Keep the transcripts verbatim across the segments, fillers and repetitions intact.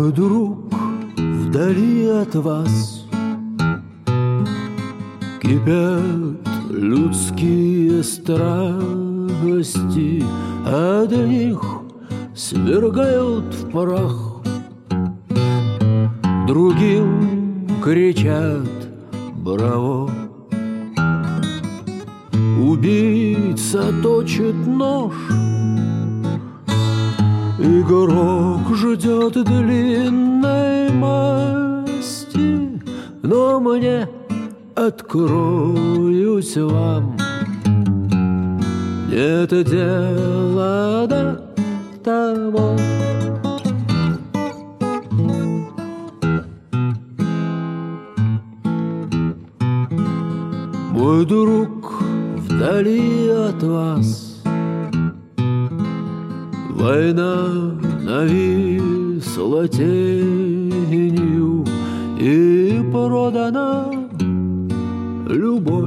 Мой друг, вдали от вас кипят людские страсти, одних свергают в прах, другим кричат браво. Убийца точит нож, игрок ждет длинной масти, но мне, откроюсь вам, нет дела до того. Мой друг, вдали от вас война нависла тенью, и продана любовь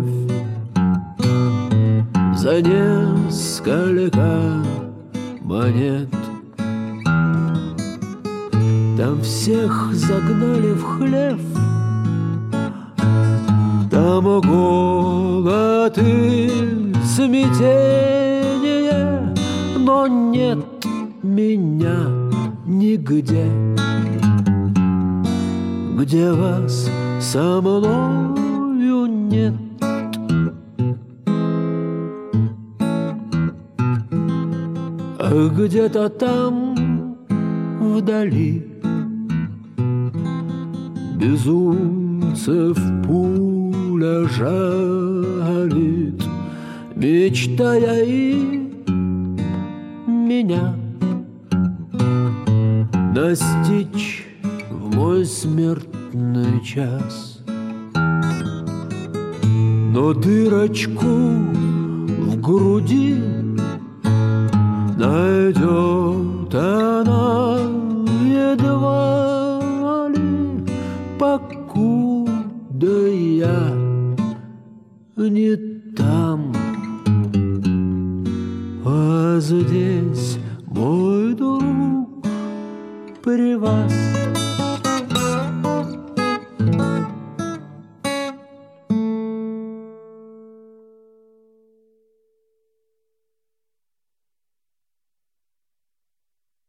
за несколько монет. Там всех загнали в хлев, там голод и смятение, но нет меня нигде, где вас со мною нет. А где-то там вдали безумцев пуля жалит, мечтая и меня настичь в мой смертный час. Но дырочку в груди найдет она едва ли, покуда я не там. А здесь, мой друг, при вас